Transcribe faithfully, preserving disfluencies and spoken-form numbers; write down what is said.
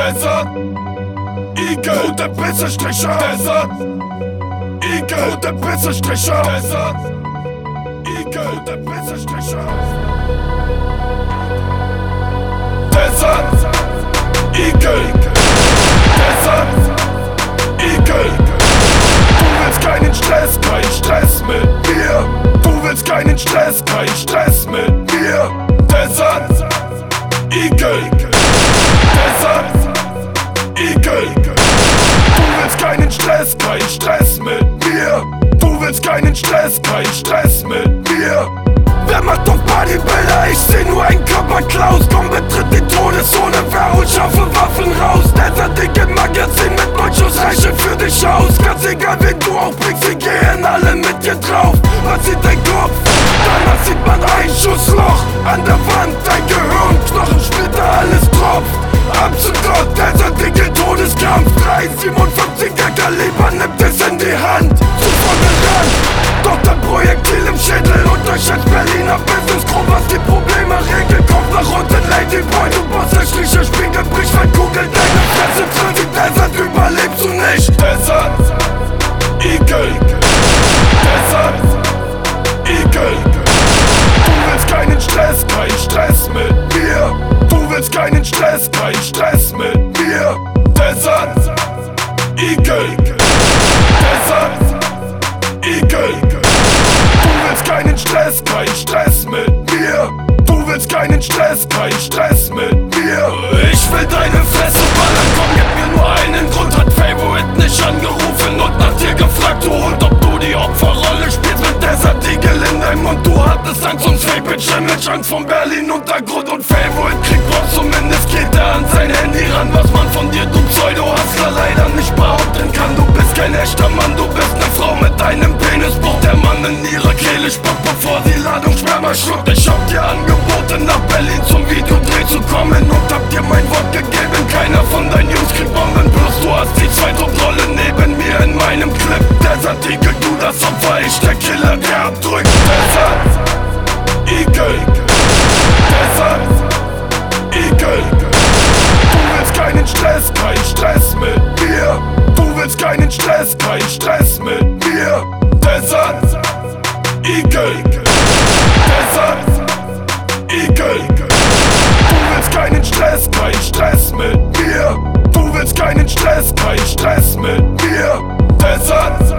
Desert Igel und der Pissestricher. Desert Igel und der Pissestricher. Desert Igel und der Pissestricher. Desert Igel. Desert Igel. Du willst keinen Stress, kein Stress mit mir. Du willst keinen Stress, kein Stress mit mir. Desert Igel. Desert Igel. Du willst keinen Stress, kein Stress mit mir. Du willst keinen Stress, kein Stress mit mir. Wer macht doch Bodybuilder? Ich seh nur ein Körperklaus. Komm, betritt die Todeszone, wer holt scharfe Waffen raus? Desert Igel Magazin mit neun Schuss reiche für dich aus. Ganz egal, wen du auch bringst, wir gehen alle mit dir drauf. Man sieht dein Kopf, danach sieht man ein Schussloch an der Wand, dein Gehirn, Knochensplitter, alles tropft. Ab zu Gott, Desert Igel Todeskampf. drei siebenundfünfziger Kaliber nimmt es in die Hand. Zu vorne ran, doch dein Projektil im Schädel. Unterschätzt Berliner Business Crew, was die Probleme regelt. Kommt nach unten, Ladyboy, du Boss, der schliche Spiegel bricht, weil Kugel deine Fresse für die Desert überlebst du nicht. Desert Igel. Desert Igel. Du willst keinen Stress, kein Stress mit mir. Du willst keinen Stress, kein Stress mit mir. Desert Igel. Desert Igel. Du willst keinen Stress, kein Stress mit mir. Du willst keinen Stress, kein Stress mit mir. Ich will deine Fresse ballern, komm, gib mir nur einen Grund. Hat Favorite nicht angerufen und nach dir gefragt, du Hund, ob du die Opferrolle spielst mit Desert Igel in deinem Mund. Du hattest Angst ums Fake-Bitch-Image, Angst vom Berlin-Untergrund. Und Favorite kriegt Bock, zumindest geht er an sein Handy ran. Was man von dir, du Pseudo-Hustler, leider nicht behaupten kann. Du bist kein echter Mann, du bist ne Frau mit einem Penisbruch. Der Mann in ihrer Kehle spuckt, bevor die Ladung Sperma schluckt. Ich hab dir angeboten, nach Berlin zum Videodreh zu kommen und hab dir mein Wort gegeben. Keiner von deinen Jungs kriegt Bomben, bloß du hast die zweite Rolle neben mir in meinem Clip. Desert Igel, du das Opfer, ich der Killer, der abdrückt. Desert Igel. Desert Igel. Du willst keinen Stress, kein Stress mit mir. Du willst keinen Stress, kein Stress mit mir. Desert Igel. Desert Igel. Du willst keinen Stress, kein Stress mit mir. Du willst keinen Stress, kein Stress mit mir. Desert